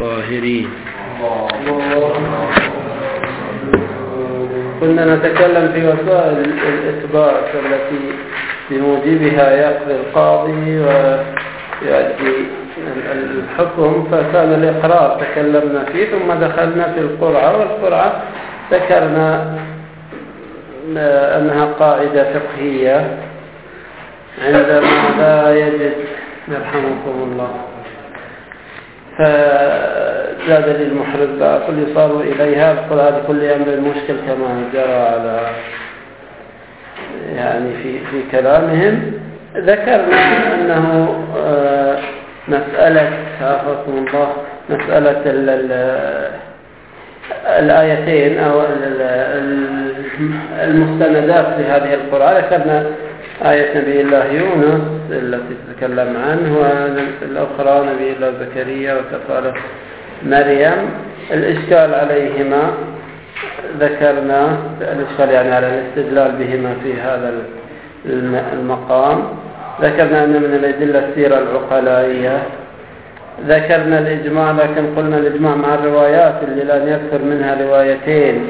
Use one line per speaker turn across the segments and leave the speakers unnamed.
الطاهرين. كنا نتكلم في وسائل الإثبات التي بموجبها يقضي القاضي ويؤدي الحكم، فكان الإقرار تكلمنا فيه، ثم دخلنا في القرعة، والقرعة ذكرنا أنها قاعدة فقهية عندما لا يجد يرحمكم الله فزاد للمحرز كل يصار إليها بقول كل أمر المشكل كما جرى على يعني في كلامهم. ذكرنا أنه مسألة عافاكم الله مسألة الآيتين أو المستندات لهذه القرآن. ذكرنا آية نبي الله يونس التي تتكلم عنه، والأخرى نبي الله زكريا وكفالة مريم. الإشكال عليهما ذكرنا الإشكال يعني على الاستدلال بهما في هذا المقام. ذكرنا أن من الأدلة السيرة العقلائية. ذكرنا الإجماع، لكن قلنا الإجماع مع الروايات اللي لن يذكر منها روايتين،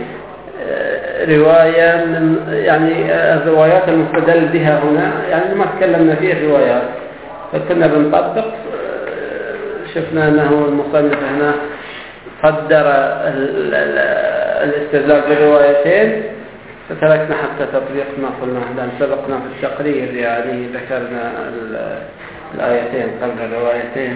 رواية من يعني الروايات المستدل بها هنا يعني ما تكلمنا فيه الروايات، فكنا بنطبق. شفنا أنه المصنف هنا قدر الاستدلال بالروايتين، فتركنا حتى تطبيق ما قلنا، لأن سبقنا في التقرير يعني ذكرنا الآيتين قبل الروايتين.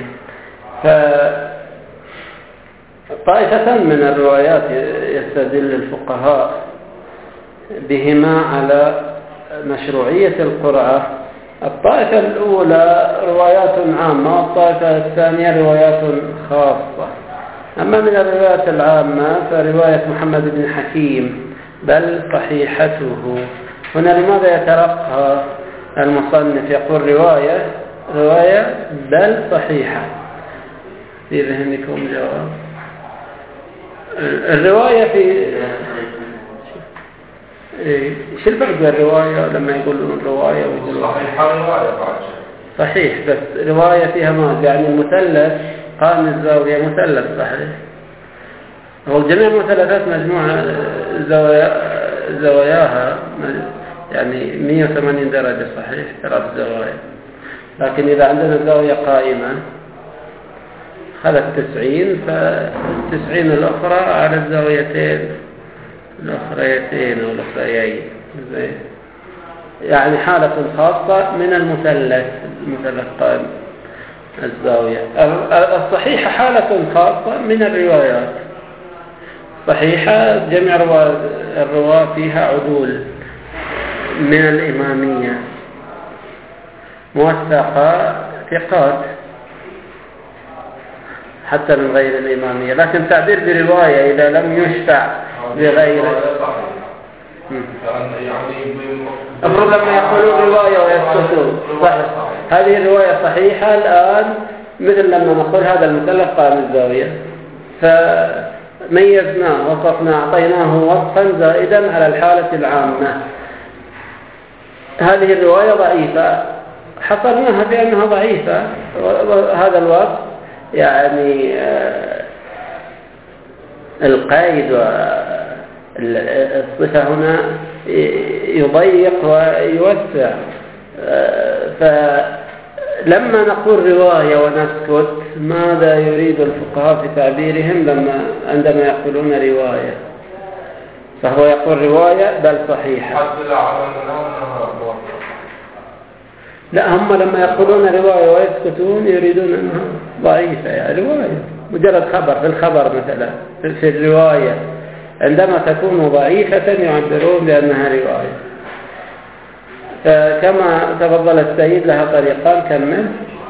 طائفة من الروايات يستدل الفقهاء بهما على مشروعية القرعة. الطائفة الأولى روايات عامة، والطائفة الثانية روايات خاصة. أما من الروايات العامة فرواية محمد بن حكيم بل صحيحته. هنا لماذا يترقى المصنف يقول رواية بل صحيحة؟ في ذهنكم جواب؟ الرواية في شو الفرق بين الرواية لما يقولون رواية ويقولون صحيح؟ بس رواية فيها ما يعني المثلث قائم الزاوية مثلث صحيح، هو جميع المثلثات مجموعة زواياها يعني 180 درجة صحيح 3 زوايا، لكن إذا عندنا زاوية قائمة خلت 90 ف90 الأخرى على الزاويتين الأخريتين أو الأخريين، يعني حالة خاصة من المثلث قائم الزاوية. الصحيحة حالة خاصة من الروايات صحيحة، جميع الرواة فيها عدول من الإمامية موثقة ثقات حتى من غير الإمامية، لكن تعبير برواية إذا لم يشفع بغيره أفرض لما يقولون رواية ويسكتون صحيح. هذه الرواية صحيحة الآن، مثل لما نقول هذا المثلث قائم الزاوية، فميزناه وصفنا أعطيناه وصفا زائدا على الحالة العامة. هذه الرواية ضعيفة حصرناها بأنها ضعيفة، وهذا الوصف يعني القيد والصفة هنا يضيق ويوسع. فلما نقول رواية ونسكت ماذا يريد الفقهاء في تعبيرهم عندما يقولون رواية؟ فهو يقول رواية بل صحيحة. لا، هم لما يقولون رواية ويسكتون يريدون أنها ضعيفة، يعني رواية مجرد خبر. في الخبر مثلا في الرواية عندما تكون ضعيفة يعبرون بأنها رواية. فكما تفضل السيد لها طريقان. كمل.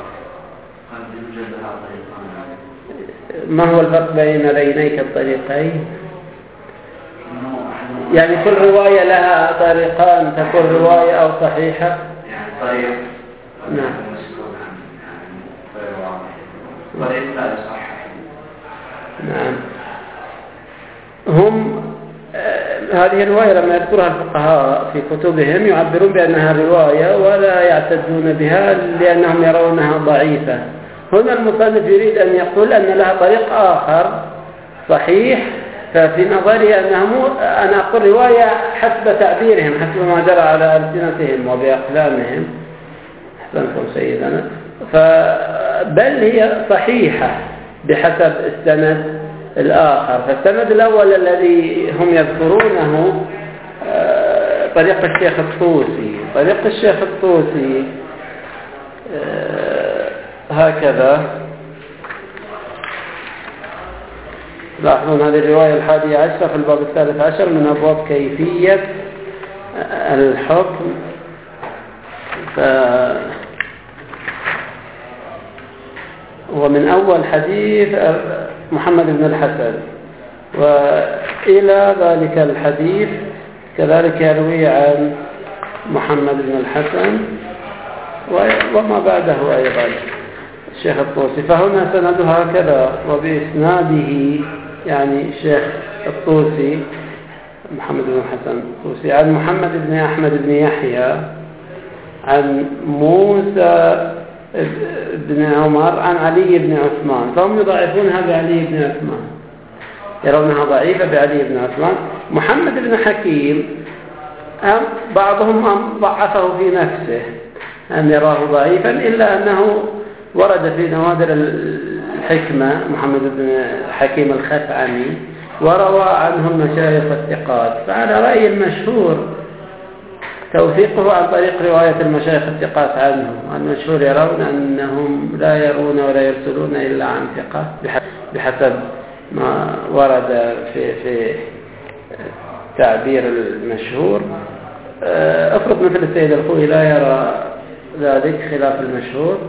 ما هو الفرق بين بينيك الطريقين؟ يعني كل رواية لها طريقان، تكون رواية أو صحيحة.
طريق
نعم
طريق لا صح.
نعم. هم هذه الرواية لما يذكرها الفقهاء في كتبهم يعبرون بأنها رواية ولا يعتدون بها لأنهم يرونها ضعيفة، هنا المصنف يريد أن يقول أن لها طريق آخر صحيح، ففي نظري أنها أنا أقول رواية حسب تعبيرهم، حسب ما جرى على ألسنتهم وبأقلامهم، أحسنكم سيدنا، بل هي صحيحة بحسب السند الآخر. فالسند الأول الذي هم يذكرونه طريق الشيخ الطوسي. طريق الشيخ الطوسي هكذا، لاحظون هذه الرواية 11 في الباب 13 من أبواب كيفية الحكم. ومن أول حديث محمد بن الحسن وإلى ذلك الحديث كذلك يروي عن محمد بن الحسن وما بعده أيضا الشيخ الطوسي. فهنا سندها هكذا وبإسناده، يعني الشيخ الطوسي محمد بن الحسن الطوسي عن محمد بن أحمد بن يحيى عن موسى بن عمر عن علي بن عثمان. فهم يضاعفونها بعلي بن عثمان، يرونها ضعيفة بعلي بن عثمان. محمد بن حكيم بعضهم ضعفه في نفسه أن يراه ضعيفا، إلا أنه ورد في نوادر الحكمة محمد بن حكيم الخثعمي وروى عنه المشايخ الثقات. فعلى رأي المشهور توثيقه عن طريق رواية المشايخ الثقات عنه. المشهور يرون أنهم لا يرون ولا يرسلون إلا عن ثقة بحسب ما ورد في تعبير المشهور. افرض مثل السيد الخوي لا يرى ذلك خلاف المشهور.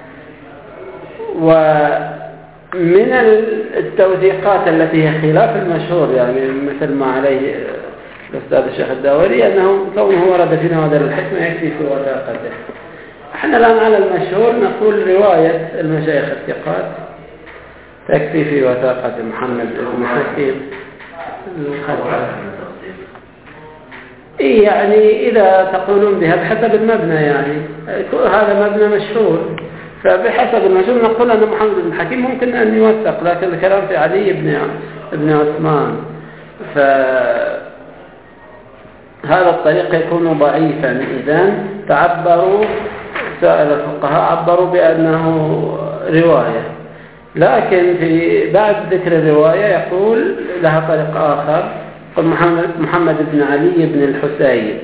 ومن التوثيقات التي هي خلاف المشهور، يعني مثل ما عليه الأستاذ الشيخ الداوري، أنه كونه ورد في نوادر الحكمة يكفي في وثاقته. احنا الآن على المشهور نقول رواية المشايخ الثقات تكفي في وثاقة محمد بن حكيم الخثعمي. يعني إذا تقولون بها بحسب المبنى، يعني هذا مبنى مشهور، فبحسب المشهور نقول أن محمد بن حكيم ممكن أن يوثق، لكن الكلام في علي بن عثمان، فهذا الطريق يكون ضعيفا. إذن تعبروا سائر الفقهاء عبروا بأنه رواية، لكن في بعد ذكر الرواية يقول لها طريق آخر. قل محمد بن علي بن الحسين.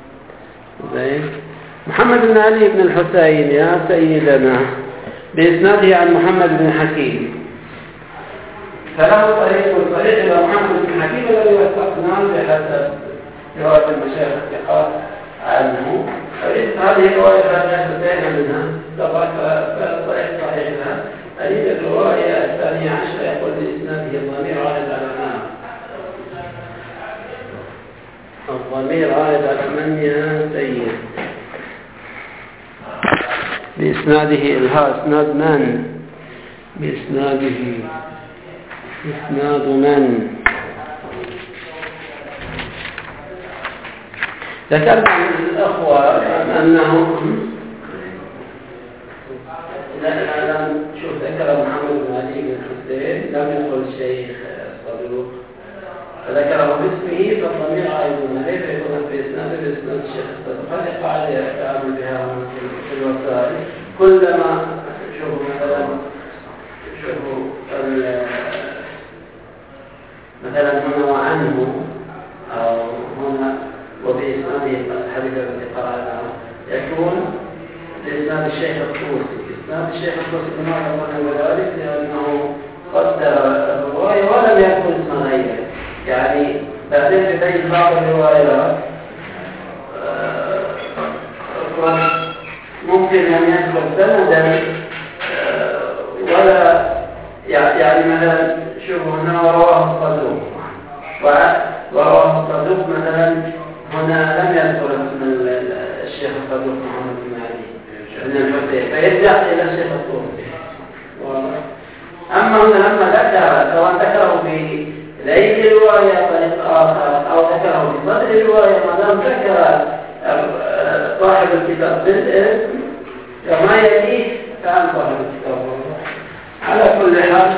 محمد بن علي بن الحسين يا سيدنا بإسناده عن محمد بن حكيم، فله طريق إلى محمد بن حكيم الذي وثقناه بحسب رواية المشايخ الثقات عنه. هذه الرواية لا تنتهي منها فالطريق صحيح لها. أريد الرواية الثانية عشر يقول بإسناده الضمير عائد على الضمير عائد على من يا سيد؟ بإسناده الها إسناد من؟ بإسناده إسناد من؟ ذكرت عن الأخوة أنهم شوف ذكر محمد بن علي بن الحسين لم يقل الشيخ الصدوق، فذكره باسمه فالضمير عائد عليه فيكون في إسناد الشيخ الصدوق. هذه قاعدة يتعامل بها في الوسائل. كلما شوفوا مثلا هنا وعنه أو هنا وبإسناده الحديث الذي قرأناه يكون لإسناد الشيخ الطوسي. إسناد الشيخ الطوسي بمعنى ذلك لأنه قدر الرواية ولم يكن اسم غيره. يعني بعدين في بعض الروايات ممكن أن يذكر سندا ولا يعني مثلا شوفوا هنا ورواه الصدوق مثلا هنا لم يذكر اسم الشيخ الصدوق محمد بن علي بن الحسين فيرجع إلى الشيخ الطوسي. أما هنا لما ذكر سواء ذكره في ليل الرواية طريق آخر أو ذكره في صدر الرواية، ما دام ذكر صاحب الكتاب بالاسم كما يليه كان صاحب الكتاب على كل حال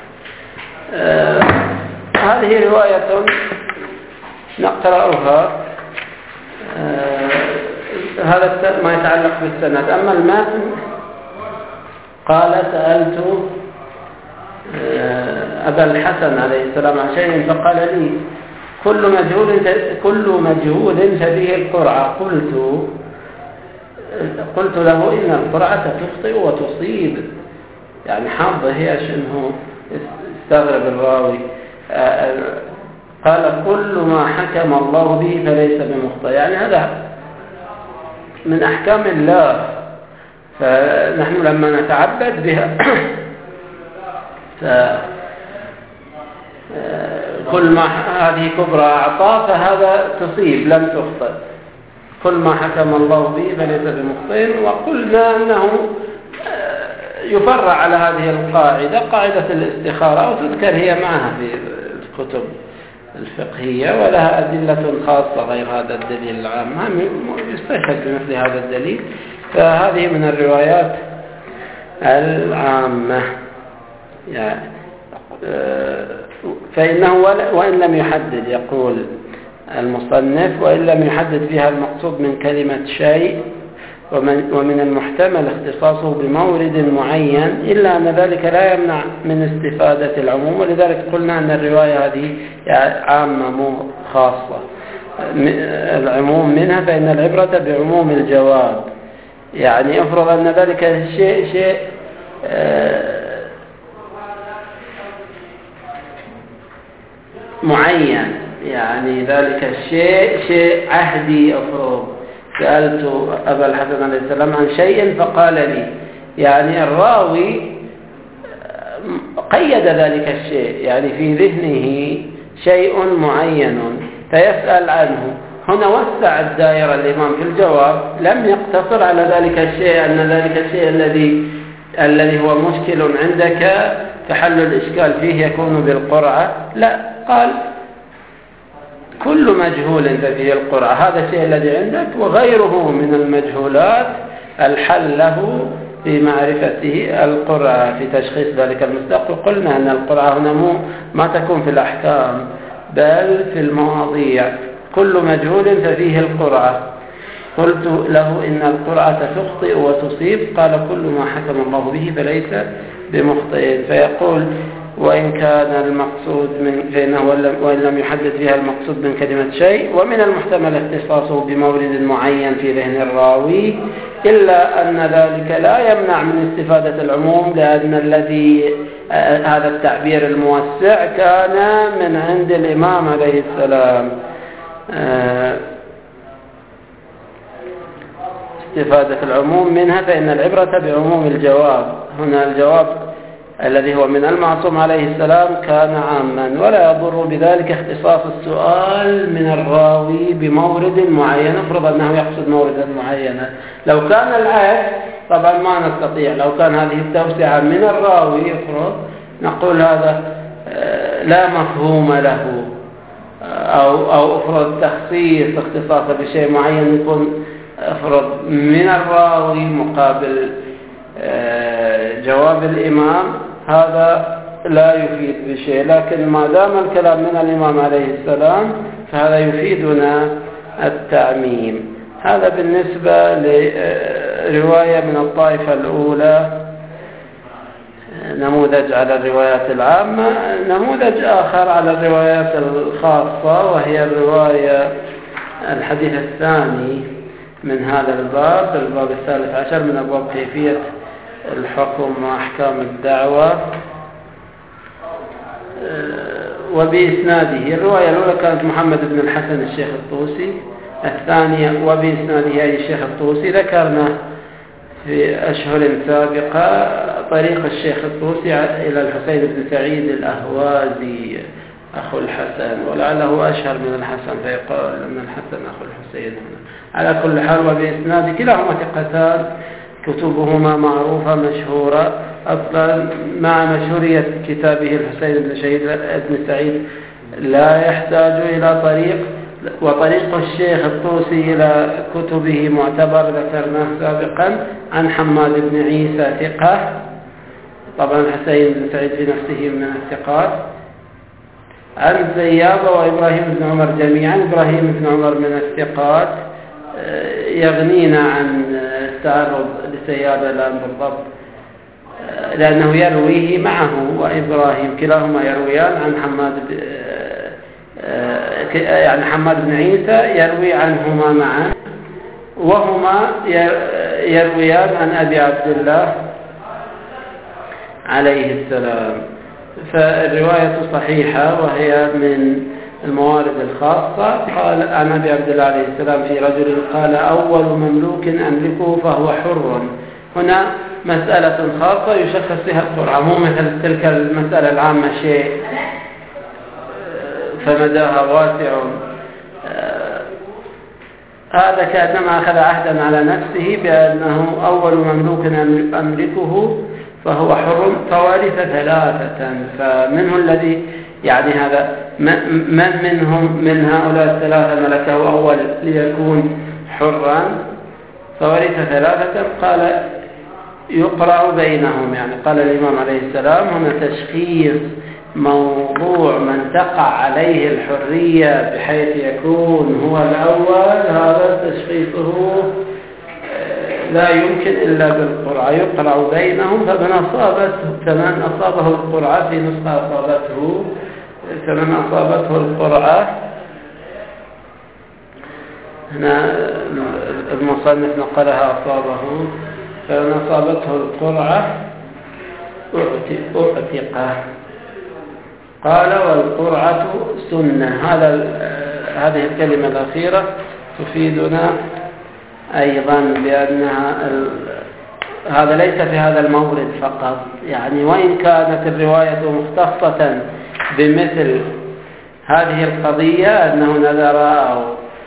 هذه رواية نقرأها. هذا ما يتعلق بالسند. أما المتن قال سألت أبا الحسن عليه السلام عن شيء فقال لي كل مجهول فيه القرعة. قلت له إن القرعة تخطئ وتصيب، يعني حظه هي عشان استغرب الراوي. قال كل ما حكم الله به فليس بمخطئ، يعني هذا من أحكام الله، فنحن لما نتعبد بها كل ما هذه كبرى أعطاه فهذا تصيب لم تخطئ. كل ما حكم الله به فليس بمخطئ. وقلنا أنه يفرع على هذه القاعدة قاعدة الاستخارة، وتذكر هي معها في الكتب الفقهية، ولها أدلة خاصة غير هذا الدليل العام، يستشهد بمثل هذا الدليل. فهذه من الروايات العامة يعني. فإنه وإن لم يحدد، يقول المصنف، وإن لم يحدد فيها المقصود من كلمة شيء، ومن المحتمل اختصاصه بمورد معين، إلا أن ذلك لا يمنع من استفادة العموم. ولذلك قلنا أن الرواية هذه عامة مو خاصة. العموم منها فإن العبرة بعموم الجواب، يعني افرض أن ذلك شيء معين، يعني ذلك شيء عهدي. أفرض سألت أبا الحسن عليه السلام عن شيء فقال لي، يعني الراوي قيد ذلك الشيء، يعني في ذهنه شيء معين فيسأل عنه. هنا وسع الدائرة الإمام في الجواب، لم يقتصر على ذلك الشيء، أن ذلك الشيء الذي هو مشكل عندك فحل الإشكال فيه يكون بالقرعة. لا، قال كل مجهول فيه القرعة، هذا الشيء الذي عندك، وغيره من المجهولات الحل له في معرفته القرعة في تشخيص ذلك المصداق. وقلنا أن القرعة هنا ما تكون في الأحكام بل في المواضيع. كل مجهول ففيه القرعة. قلت له إن القرعة تخطئ وتصيب. قال كل ما حكم الله به فليس بمخطئ. فيقول وإن كان المقصود فإنه وإن لم يحدد فيها المقصود من كلمة شيء، ومن المحتمل اختصاصه بمورد معين في ذهن الراوي، إلا أن ذلك لا يمنع من استفادة العموم، لأن هذا التعبير الموسع كان من عند الإمام عليه السلام. استفادة العموم منها فإن العبرة بعموم الجواب. هنا الجواب الذي هو من المعصوم عليه السلام كان عاما، ولا يضر بذلك اختصاص السؤال من الراوي بمورد معين. افرض أنه يقصد موردا معينا. لو كان العكس طبعا ما نستطيع. لو كان هذه التوسعة من الراوي افرض نقول هذا لا مفهوم له، أو افرض تخصيص اختصاصه بشيء معين يكون افرض من الراوي مقابل جواب الإمام، هذا لا يفيد بشيء. لكن ما دام الكلام من الإمام عليه السلام فهذا يفيدنا التعميم. هذا بالنسبة لرواية من الطائفة الأولى، نموذج على الروايات العامة. نموذج آخر على الروايات الخاصة، وهي الرواية الحديث الثاني من هذا الباب 13 من أبواب كيفية الحكم وأحكام الدعوة. وبإسناده الرواية الأولى كانت محمد بن الحسن الشيخ الطوسي، الثانية وبإسناده أي الشيخ الطوسي. ذكرنا في أشهر سابقة طريق الشيخ الطوسي إلى الحسين بن سعيد الأهوازي أخو الحسن، ولعله أشهر من الحسن فيقال أن الحسن أخو الحسين. على كل حال وبإسناد كلاهما ثقتان، كتبهما معروفة مشهورة أصلا. مع مشهورية كتابه الحسين بن سعيد لا يحتاج إلى طريق. وطريق الشيخ الطوسي إلى كتبه معتبر، ذكرناه سابقا، عن حماد بن عيسى ثقة طبعا الحسين بن سعيد في نفسه من الثقات. عن زيابة وإبراهيم بن عمر جميعا. إبراهيم بن عمر من الثقات، يغنينا عن التعرض لسيابة الآن بالضبط، لأنه يرويه معه، وإبراهيم كلاهما يرويان عن حماد بن عيسى يروي عنهما معا، وهما يرويان عن أبي عبد الله عليه السلام. فالرواية صحيحة وهي من الموارد الخاصة. قال عن أبي عبد الله عليه السلام في رجل قال: أول مملوك أملكه فهو حر. هنا مسألة خاصة يشخص بها القرآن، مو مثل تلك المسألة العامة شيء فمداها واسع. هذا كأنما أخذ عهدا على نفسه بأنه أول مملوك أملكه فهو حر، فورث ثلاثة. فمنه الذي يعني هذا من منهم من هؤلاء الثلاثة ملكه أول ليكون حرا، فورث ثلاثة. قال: يقرأ بينهم، يعني قال الإمام عليه السلام هنا تشخيص موضوع من تقع عليه الحرية بحيث يكون هو الأول. هذا تشخيصه لا يمكن إلا بالقرعة. يقرأ بينهم، فمن أصابه القرعة، في نسخة أصابته، فمن أصابته القرعة، هنا المصنف نقلها أصابه، فمن أصابته القرعة أعتقه. قال: والقرعة سنة. هذه الكلمة الأخيرة تفيدنا أيضا بأنها هذا ليس في هذا المورد فقط، يعني وإن كانت الرواية مختصة بمثل هذه القضية أنه نذر أو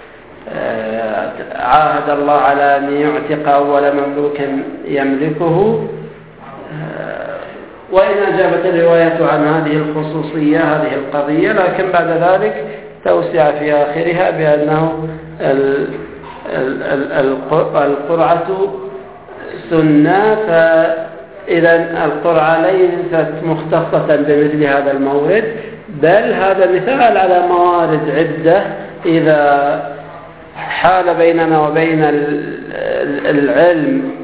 عاهد الله على أن يعتق أول مملوك يملكه، وإن أجابت الرواية عن هذه الخصوصية هذه القضية، لكن بعد ذلك توسع في آخرها بأنه القرعة سنة. فإذا القرعة ليست مختصة بمثل هذا المورد، بل هذا مثال على موارد عدة إذا حال بيننا وبين العلم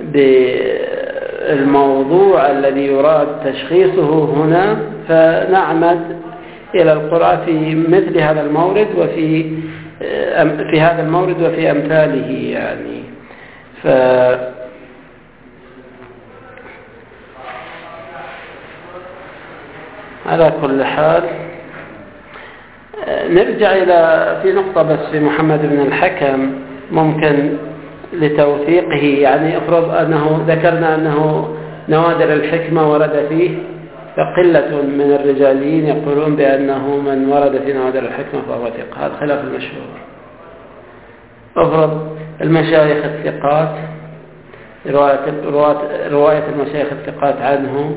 بالموضوع الذي يراد تشخيصه هنا، فنعمد إلى القرعة في مثل هذا المورد وفي هذا المورد وفي أمثاله يعني. على كل حال نرجع في نقطة بس في محمد بن الحكم ممكن لتوثيقه. يعني افرض أنه ذكرنا أنه نوادر الحكمة ورد فيه، فقلة من الرجاليين يقولون بأنه من ورد في نوادر الحكمة فهو ثقة. هذا خلاف المشهور. افرض المشايخ الثقات، رواية المشايخ الثقات عنه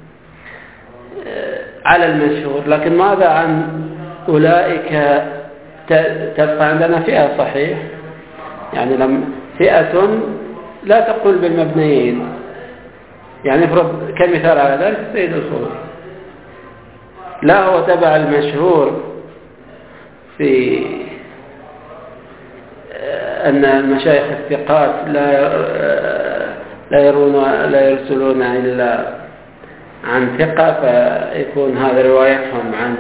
على المشهور، لكن ماذا عن أولئك؟ تبقى عندنا فئة صحيح، يعني فئة لا تقول بالمبنيين. يعني افرض كمثال على ذلك سيد الخوي، لا هو تبع المشهور في أن المشايخ الثقات لا يرسلون إلا عن ثقة، فيكون هذا روايتهم عن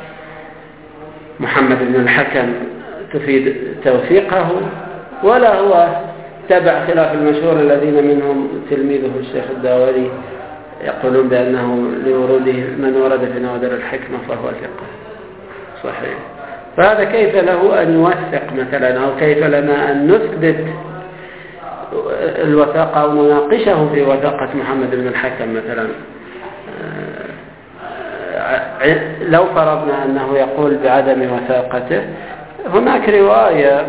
محمد بن الحكم تفيد توثيقه، ولا هو تبع خلاف المشهور الذين منهم تلميذه الشيخ الداوري يقولون بأنه لوروده من ورد في نوادر الحكمة فهو ثقة صحيح. فهذا كيف له أن يوثق مثلا، أو كيف لنا أن نثبت الوثاقة أو نناقشه في وثاقة محمد بن الحكم مثلا؟ لو فرضنا أنه يقول بعدم وثاقته، هناك رواية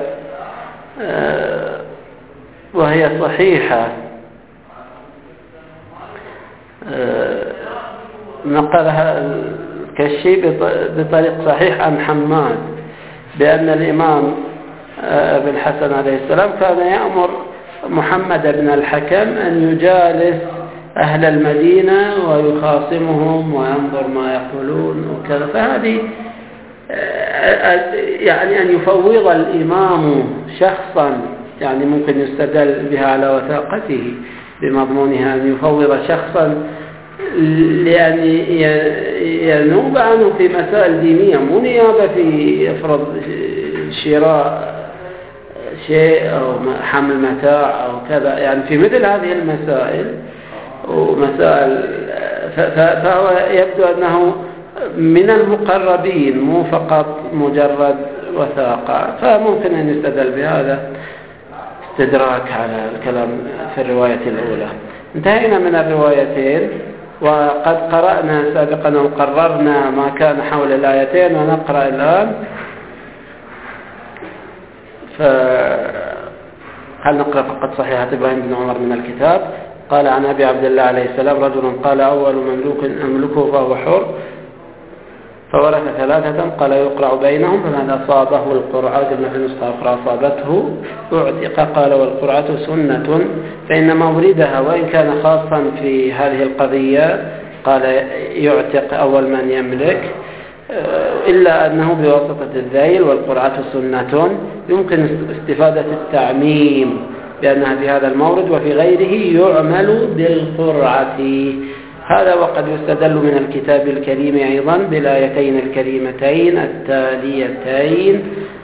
وهي صحيحة نقلها الكشي بطريق صحيح عن حماد بأن الإمام ابن الحسن عليه السلام كان يأمر محمد بن الحكم أن يجالس أهل المدينة ويخاصمهم وينظر ما يقولون وكذا. فهذه يعني أن يفوض الإمام شخصا، يعني ممكن يستدل بها على وثاقته بمضمونها، أن يفوض شخصا لأن ينوب عنه في مسائل دينية، مو نيابة في افرض شراء شيء أو حمل متاع أو كذا، يعني في مثل هذه المسائل ومسائل. فهو يبدو أنه من المقربين مو فقط مجرد وثاقة، فممكن أن يستدل بهذا استدراك على الكلام في الرواية الأولى. انتهينا من الروايتين، وقد قرأنا سابقا وقررنا ما كان حول الآيتين، ونقرأ الآن. هل نقرأ فقط صحيحة إبراهيم بن عمر من الكتاب؟ قال عن أبي عبد الله عليه السلام: رجل قال: أول مملوك أملكه فهو حر، فورث ثلاثة، قال: يقرأ بينهم، فمن أصابه القرعة، قلنا في نسخة أخرى أصابته أعتق. قال: والقرعة سنة، فإن موردها وإن كان خاصا في هذه القضية، قال: يعتق أول من يملك، إلا أنه بواسطة الذيل، والقرعة سنة يمكن استفادة التعميم بأنها في هذا المورد، وفي غيره يعمل بالقرعة. هذا وقد يستدل من الكتاب الكريم أيضا بالآيتين الكريمتين التاليتين: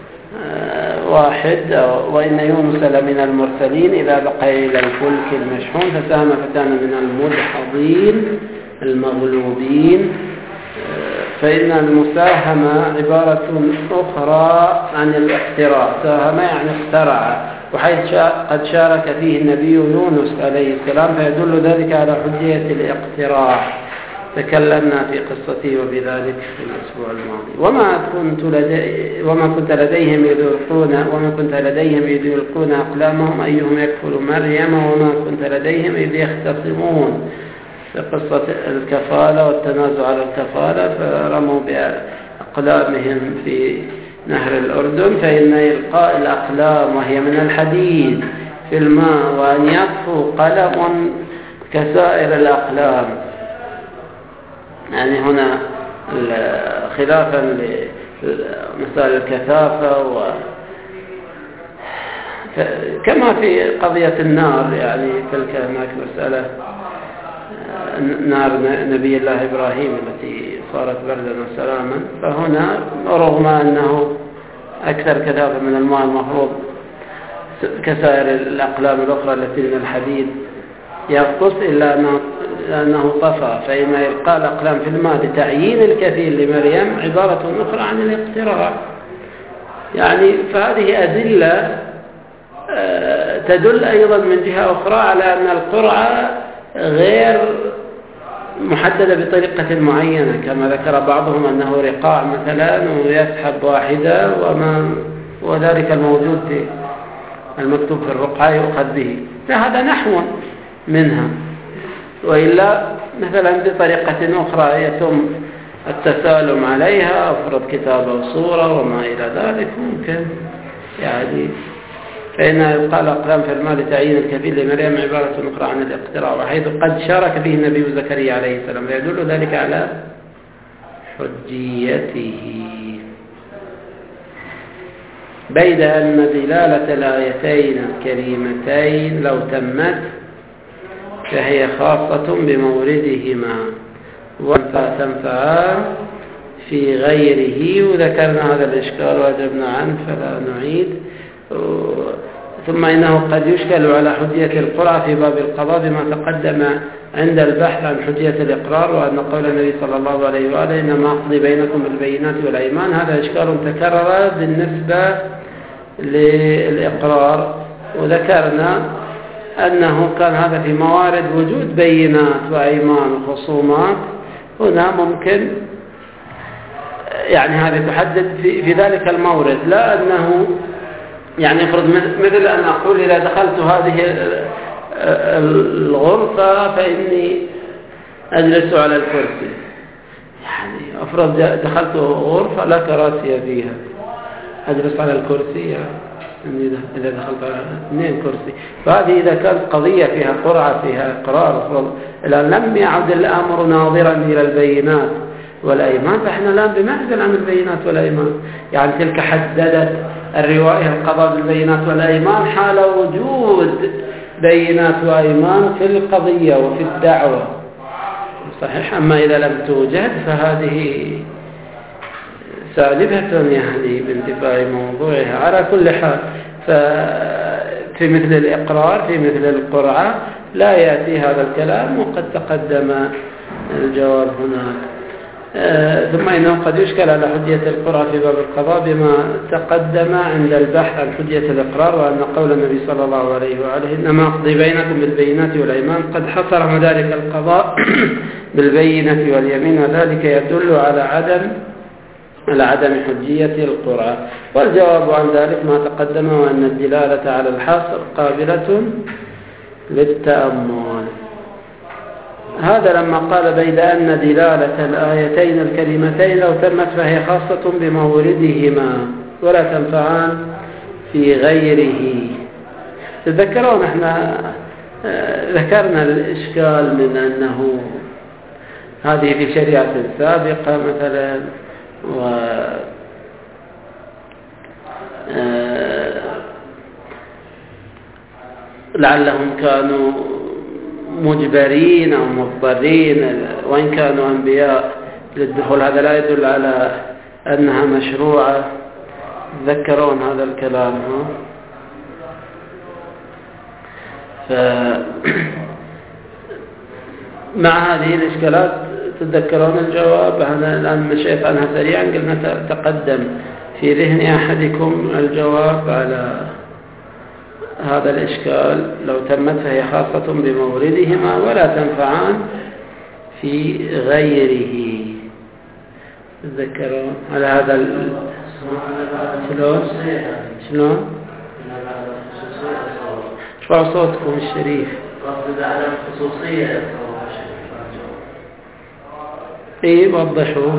1: وإن يونس لمن المرسلين إذا بقي إلى الفلك المشحون فساهم فكان من المدحضين المغلوبين. فإن المساهمة عبارة أخرى عن الاقتراع. ساهم يعني اخترع، وحيث قد شارك فيه النبي يونس عليه السلام، فيدل ذلك على حجية الاقتراع. تكلمنا في قصته وبذلك في الأسبوع الماضي. وما كنت لديهم إذ يلقون أقلامهم أيهم يكفل مريم، وما كنت لديهم إذ يختصمون، في قصة الكفالة والتنازع على الكفالة، فرموا بأقلامهم في نهر الأردن. فإن إلقاء الأقلام وهي من الحديد في الماء وأن يطفو قلم كسائر الأقلام، يعني هنا خلافا لمسائل الكثافة كما في قضية النار، يعني تلك هناك مسألة نار نبي الله إبراهيم التي صارت بردا وسلاما، فهنا رغم أنه أكثر كثافة من الماء المفروض كسائر الأقلام الأخرى التي من الحديد يغطس، إلا أنه طفى. فإن إلقاء الأقلام في الماء لتعيين الكفيل لمريم عبارة أخرى عن الاقتراع. يعني فهذه أدلة تدل أيضا من جهة أخرى على أن القرعة غير محددة بطريقة معينة، كما ذكر بعضهم أنه رقاع مثلا ويسحب واحدة، وذلك الموجود في المكتوب في الرقعة يؤخذ به، فهذا نحو منها. وإلا مثلا بطريقة أخرى يتم التسالم عليها، أفرض كتابة وصورة وما إلى ذلك ممكن يعني. فإن إلقاء الأقلام في الماء لتعيين الكفيل لمريم عبارة أخرى عن الاقتراع، وحيث قد شارك به النبي زكريا عليه السلام، فيدل ذلك على حجيته. بيد أن دلالة الآيتين الكريمتين لو تمت فهي خاصة بموردهما، وتنفعان في غيره. وذكرنا هذا الإشكال وأجبنا عنه فلا نعيد. ثم إنه قد يشكل على حجية القرعة في باب القضاء بما تقدم عند البحث عن حجية الإقرار، وأن قول النبي صلى الله عليه وآله: إنما أقضي بينكم بالبينات والأيمان. هذا إشكال تكرر بالنسبة للإقرار، وذكرنا أنه كان هذا في موارد وجود بينات وأيمان وخصومات. هنا ممكن يعني هذه تحدد في ذلك المورد، لا أنه يعني افرض مثل أن أقول إذا دخلت هذه الغرفة فإني أجلس على الكرسي، يعني افرض دخلت غرفة لا كراسي فيها، أجلس على الكرسي يعني إذا دخلت على 2 كرسي. فهذه إذا كانت قضية فيها قرعة فيها إقرار، الآن لم يعد الأمر ناظرا إلى البينات والأيمان، فإحنا الآن بمعزل عن البينات والأيمان. يعني تلك حددت الرواية القضاء بالبينات والأيمان حال وجود بينات وأيمان في القضية وفي الدعوة، صحيح. أما إذا لم توجد فهذه سالبة يعني بانتفاء موضوعها. على كل حال في مثل الإقرار في مثل القرعة لا يأتي هذا الكلام، وقد تقدم الجواب هناك. ثم إنه قد يشكل على حجية القرعة في باب القضاء بما تقدم عند البحث عن حجية الإقرار، وأن قول النبي صلى الله عليه وآله إنما أقضي بينكم بالبينات والأيمان قد حصر مدارك القضاء بالبينة واليمين، وذلك يدل على عدم حجية القرعة. والجواب عن ذلك ما تقدم، وأن الدلالة على الحصر قابلة للتأمل. هذا لما قال بيد أن دلالة الآيتين الكلمتين لو تمت فهي خاصة بموردهما ولا تنفعان في غيره. تذكرون احنا ذكرنا الإشكال من أنه هذه في شريعة سابقة مثلا، لعلهم كانوا مجبرين أو مضطرين وإن كانوا أنبياء للدخول. هذا لا يدل على أنها مشروعة. تذكرون هذا الكلام. مع هذه الإشكالات تتذكرون الجواب. أنا الآن مشيت عنها سريعا. قلنا تقدم في ذهن أحدكم الجواب على هذا الإشكال لو تمت فهي خاصة بموردهما ولا تنفعان في غيره. تذكرون على هذا شلون ارفعوا صوتكم الشريف.
قصد على الخصوصية.
ايه وضحوا.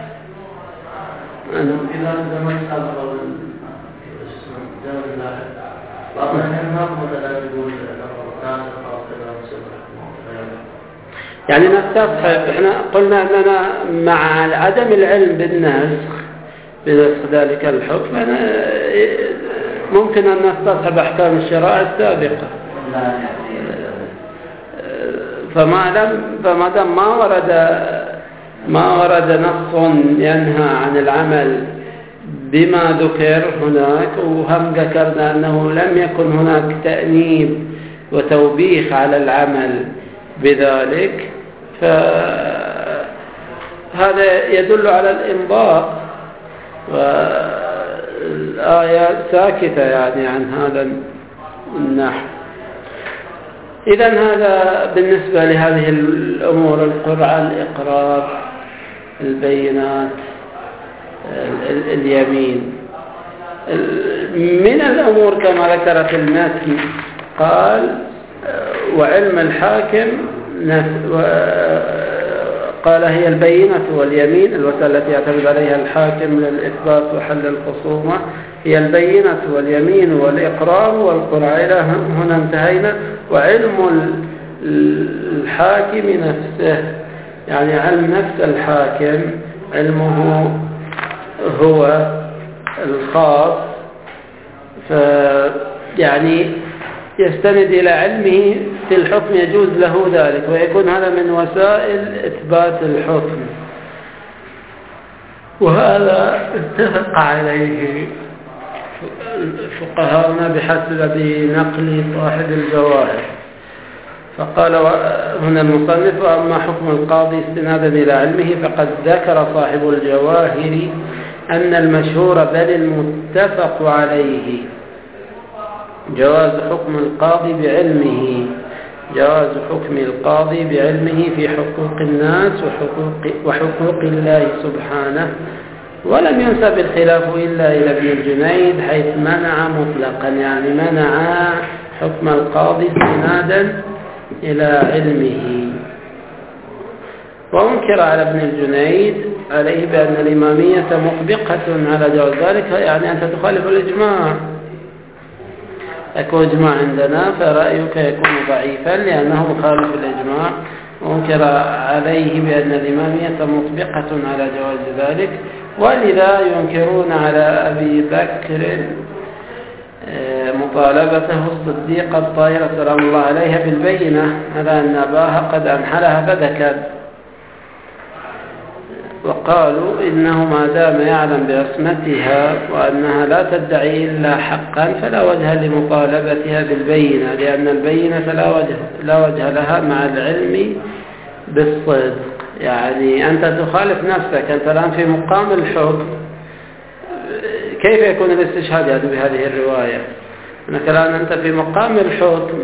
يعني نستصحب. احنا قلنا اننا مع عدم العلم بنسخ ذلك الحكم ممكن ان نستصحب احكام الشرائع السابقة. فما دام ما ورد نص ينهى عن العمل بما ذكر هناك، وهم ذكرنا أنه لم يكن هناك تأنيب وتوبيخ على العمل بذلك، فهذا يدل على الإمضاء، والآيات ساكتة يعني عن هذا النحو. إذن هذا بالنسبة لهذه الأمور: القرعة، الإقرار، البينات، اليمين. من الأمور كما ذكر في المتن قال: وعلم الحاكم، قال: هي البينة واليمين، الوسائل التي يعتمد عليها الحاكم للإثبات وحل الخصومة، هي البينة واليمين والإقرار والقرعة. إلى هنا انتهينا. وعلم الحاكم نفسه، يعني علم نفس الحاكم، علمه هو الخاص، يعني يستند إلى علمه في الحكم، يجوز له ذلك، ويكون هذا من وسائل إثبات الحكم. وهذا اتفق عليه فقهاؤنا بحسب نقل صاحب الجواهر. فقال هنا المصنف: وأما حكم القاضي استنادا إلى علمه فقد ذكر صاحب الجواهر أن المشهور بل المتفق عليه جواز حكم القاضي بعلمه في حقوق الناس وحقوق الله سبحانه، ولم ينسب الخلاف إلا إلى ابن الجنيد حيث منع مطلقا، يعني منع حكم القاضي استنادا إلى علمه. وأنكر على ابن الجنيد عليه بأن الإمامية مطبقة على جواز ذلك، يعني أنت تخالف الإجماع. يكون إجماع عندنا فرأيك يكون ضعيفا لأنه مخالف الإجماع، وانكر عليه بأن الإمامية مطبقة على جواز ذلك، ولذا ينكرون على أبي بكر مطالبته الصديقة الطاهرة سلام الله عليها بالبينة على أن أباها قد أنحلها فذكر، وقالوا إنه ما دام يعلم بعصمتها وأنها لا تدعي إلا حقا فلا وجه لمطالبتها بالبينة، لأن البينة لا وجه لها مع العلم بالصدق. يعني أنت تخالف نفسك، أنت الآن في مقام الحكم، كيف يكون الاستشهاد يعني بهذه الرواية؟ أنك الآن أنت في مقام الحكم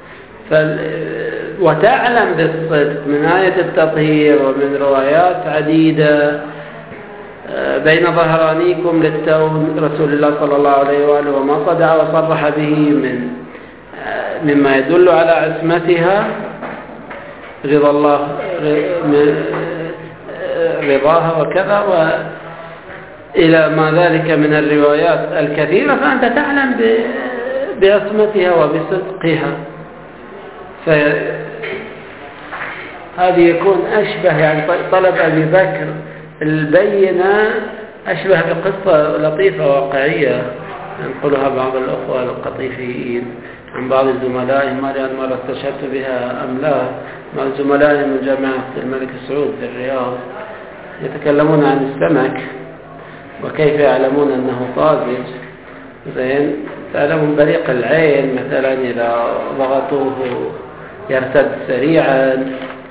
وتعلم بالصدق من آية التطهير ومن روايات عديدة بين ظهرانيكم للتون رسول الله صلى الله عليه وآله وما صدع وصرح به مما يدل على عصمتها رضا الله رضاها وكذا وإلى ما ذلك من الروايات الكثيرة، فأنت تعلم بعصمتها وبصدقها. فهذه يكون أشبه، يعني طلب أبي بكر البينة أشبه بقصة لطيفة واقعية ينقلها بعض الأخوة القطيفيين عن بعض زملائهم، ما أدري مرة استشهدت بها أم لا، مع زملائهم من جامعة الملك سعود في الرياض، يتكلمون عن السمك وكيف يعلمون أنه طازج. زين، تعلمون بريق العين مثلا إذا ضغطوه يرتد سريعا،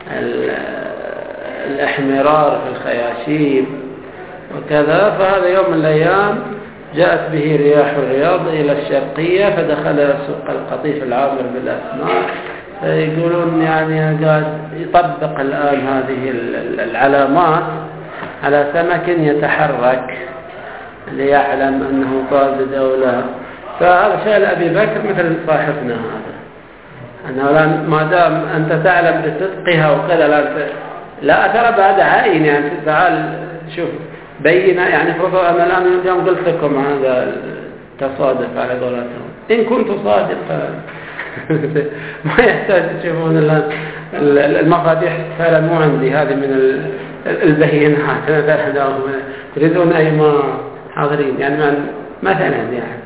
الاحمرار في الخياشيم وكذا. فهذا يوم من الأيام جاءت به رياح الرياض إلى الشرقية فدخل سوق القطيف العامر بالأسماك، فيقولون يعني قاعد يطبق الآن هذه العلامات على سمك يتحرك ليعلم أنه طازج أو لا. فهذا شأن أبي بكر مثل صاحبنا هذا، أنه ما دام أنت تعلم بصدقها وكذا لا ترى بعد عين، يعني تعال شوف بينا، يعني فرضوا أنا الآن اليوم قلت لكم هذا تصادف على قولتهم، إن كنت صادقا ما يحتاج تشوفون الآن المفاتيح فعلا مو عندي، هذه من البينات تريدون أي ما حاضرين يعني مثلا يعني.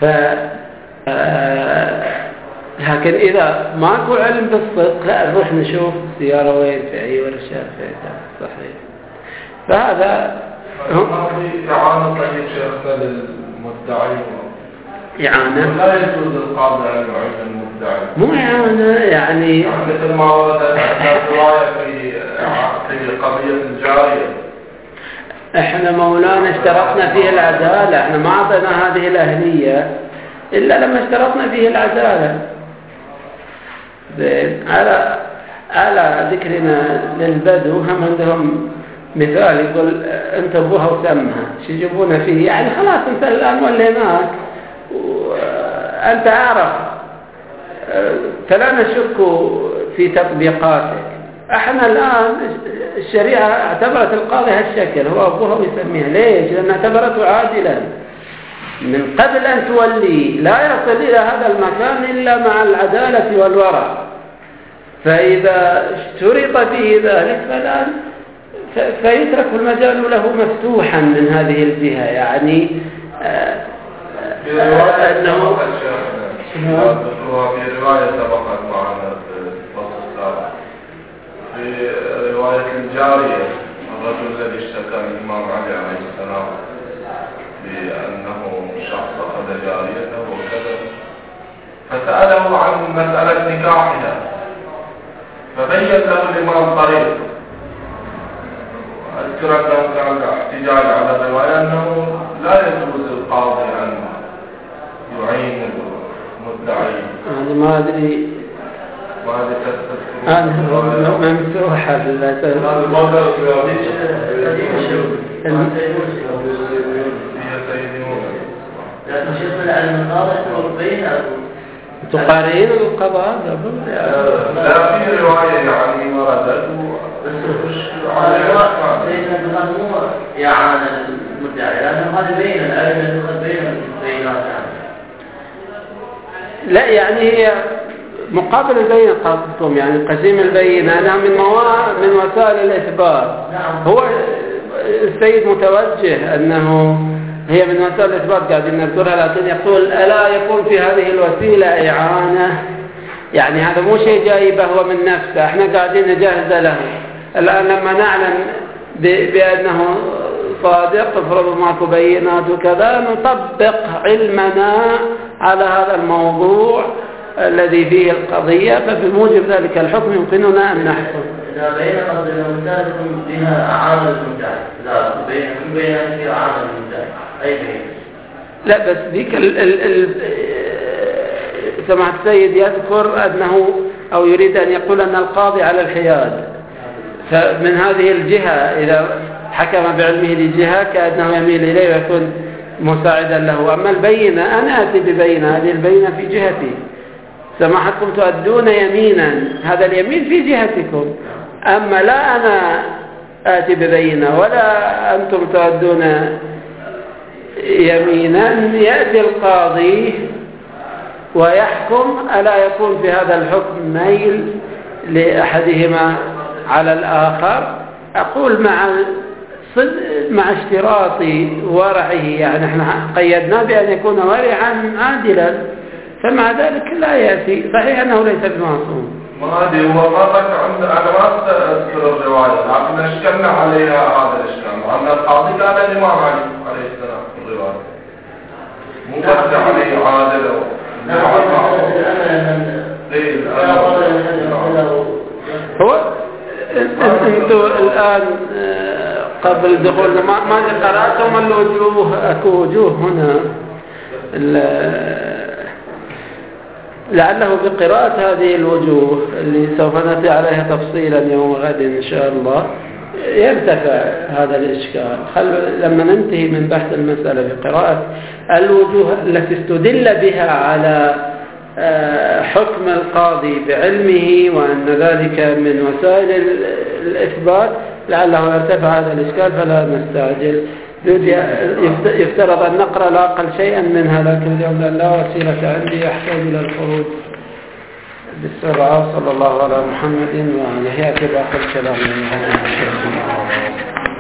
لكن إذا ماكو علم بالصدق لا نروح نشوف السيارة وين في أي ورشة في صحيح. فهذا
في إعانة طيب شيخنا للمدعي،
إعانة
لا يجوز القاضي على المدعي،
مو إعانة يعني
مثل ما ورد الرواية في قضية الجارية.
احنا مولانا اشترطنا فيه العدالة، احنا ما أعطينا هذه الأهلية إلا لما اشترطنا فيه العدالة. على ذكرنا للبدو هم عندهم مثال يقول انت ابوها وسمها، شو يجيبون فيه؟ يعني خلاص انت الآن وليناك وانت عارف، فلا نشك في تطبيقاتك. احنا الآن الشريعة اعتبرت القاضي هالشكل، هو ابوها ويسميها، ليش؟ لأنها اعتبرته عادلا من قبل أن تولي، لا يصل إلى هذا المكان إلا مع العدالة والورع. فإذا اشترط فيه ذلك فيترك المجال له مفتوحا من هذه الجهة، يعني أنه
في رواية سبقت معنا في الفصل السابق، في رواية الجارية الرجل الذي اشتكى الإمام علي عليه السلام بأنه شخص أخذ جاريته وكذا، فسأله عن مسألة نكاحها فبين له الإمام طريق. أذكر أنه كان احتجاج على الرواية أنه لا يجوز القاضي أن يعين المدعي.
أنا ما أدري أنا ممسوحة تقارين القضاء
لا في رواية يعني وردت
مو يعني المدعي لأنه هذا بين الأئمة بين البينات
لا يعني هي مقابل البينة قصدكم يعني قسيم البينة أنها من وسائل الإثبات. هو السيد متوجه أنه هي من وسائل الإثبات قاعدين نذكرها، لكن يقول ألا يكون في هذه الوسيلة إعانة، يعني هذا مو شيء جايبه هو من نفسه، احنا قاعدين نجهز له. الآن لما نعلم بأنه صادق تفرض ماكو بينات وكذا نطبق علمنا على هذا الموضوع الذي فيه القضية، فبموجب ذلك الحكم يمكننا أن نحكم.
إذا بين قضية المدعي يكون بها أعانة المدعي، إذا بين فيها أعانة المدعي أي بين.
لا بس ذيك سمعت السيد يذكر أنه أو يريد أن يقول أن القاضي على الحياد، فمن هذه الجهة إذا حكم بعلمه لجهة كأنه يميل إليه ويكون مساعدا له. أما البينة أنا أتي ببينة، هذه البينة في جهتي، سماحتكم تؤدون يمينا، هذا اليمين في جهتكم، أما لا أنا آتي ببينة ولا أنتم تؤدون يمينا، يأتي القاضي ويحكم، ألا يكون في هذا الحكم ميل لأحدهما على الآخر. أقول مع اشتراط ورعه، يعني احنا قيدناه بأن يكون ورعا عادلا، فمع ذلك لا يأتي. صحيح أنه ليس بمعصوم.
ما أدري هو ما ذكر أنا ما أذكر الرواية، لكن أشكلنا عليها هذا الإشكال، وأن القاضي كان الإمام عليه السلام في الرواية مو بس عليه عادل
هو أنتم الآن قبل دخول ما قرأتم الوجوه، أكو وجوه هنا لعله بقراءة هذه الوجوه اللي سوف نأتي عليها تفصيلا يوم غد إن شاء الله يرتفع هذا الإشكال. لما ننتهي من بحث المسألة بقراءة الوجوه التي استدل بها على حكم القاضي بعلمه وأن ذلك من وسائل الإثبات، لعله يرتفع هذا الإشكال فلا نستعجل. يفترض أن نقرأ لا أقل شيئا منها، لكن اليوم لا وسيلة عندي أحتاج إلى الخروج بالسرعة. صلى الله على محمد وعلى آله. يأتي باقي الكلام من هذا الشيء.